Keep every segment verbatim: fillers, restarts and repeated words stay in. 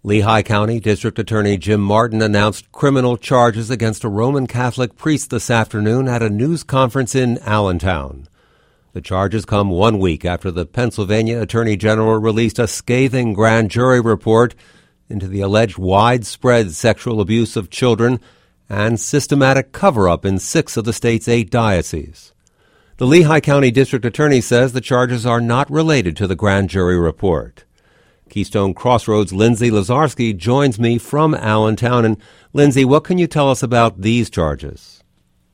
Lehigh County District Attorney Jim Martin announced criminal charges against a Roman Catholic priest this afternoon at a news conference in Allentown. The charges come one week after the Pennsylvania Attorney General released a scathing grand jury report into the alleged widespread sexual abuse of children and systematic cover-up in six of the state's eight dioceses. The Lehigh County District Attorney says the charges are not related to the grand jury report. Keystone Crossroads' Lindsay Lazarski joins me from Allentown. And Lindsay, what can you tell us about these charges?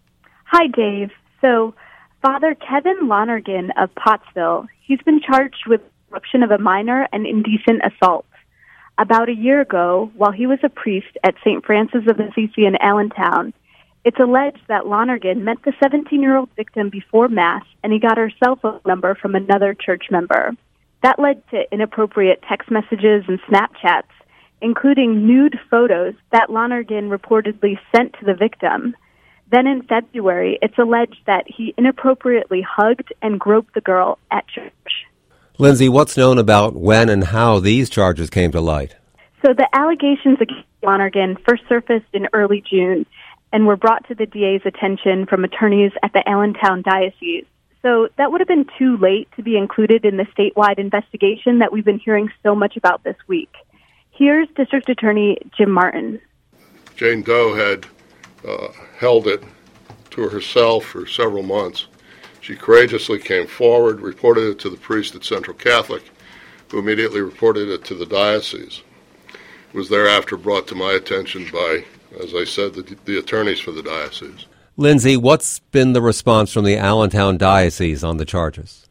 Hi, Dave. So, Father Kevin Lonergan of Pottsville, he's been charged with corruption of a minor and indecent assault. About a year ago, while he was a priest at Saint Francis of Assisi in Allentown, it's alleged that Lonergan met the seventeen-year-old victim before Mass, and he got her cell phone number from another church member. That led to inappropriate text messages and Snapchats, including nude photos that Lonergan reportedly sent to the victim. Then in February, it's alleged that he inappropriately hugged and groped the girl at church. Lindsay, what's known about when and how these charges came to light? So the allegations against Lonergan first surfaced in early June and were brought to the D A's attention from attorneys at the Allentown Diocese. So that would have been too late to be included in the statewide investigation that we've been hearing so much about this week. Here's District Attorney Jim Martin. Jane Doe had uh, held it to herself for several months. She courageously came forward, reported it to the priest at Central Catholic, who immediately reported it to the diocese. It was thereafter brought to my attention by, as I said, the, the attorneys for the diocese. Lindsay, what's been the response from the Allentown Diocese on the charges?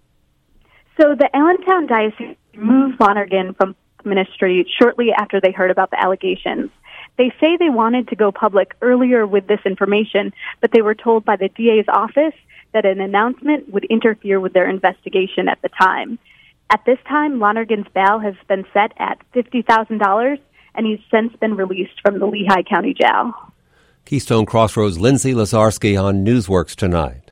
So the Allentown Diocese removed Lonergan from ministry shortly after they heard about the allegations. They say they wanted to go public earlier with this information, but they were told by the D A's office that an announcement would interfere with their investigation at the time. At this time, Lonergan's bail has been set at fifty thousand dollars, and he's since been released from the Lehigh County Jail. Keystone Crossroads' Lindsay Lazarski on Newsworks Tonight.